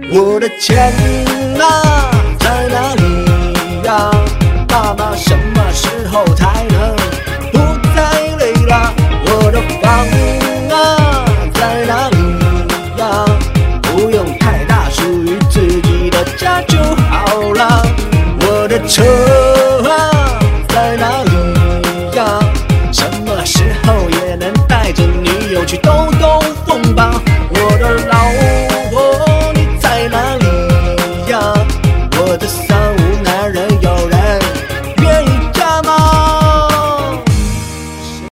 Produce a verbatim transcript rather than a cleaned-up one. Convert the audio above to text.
我的钱啊，在哪里呀？爸妈什么时候才能不再累了？我的房啊，在哪里呀？不用太大，属于自己的家就好了。我的车啊，在哪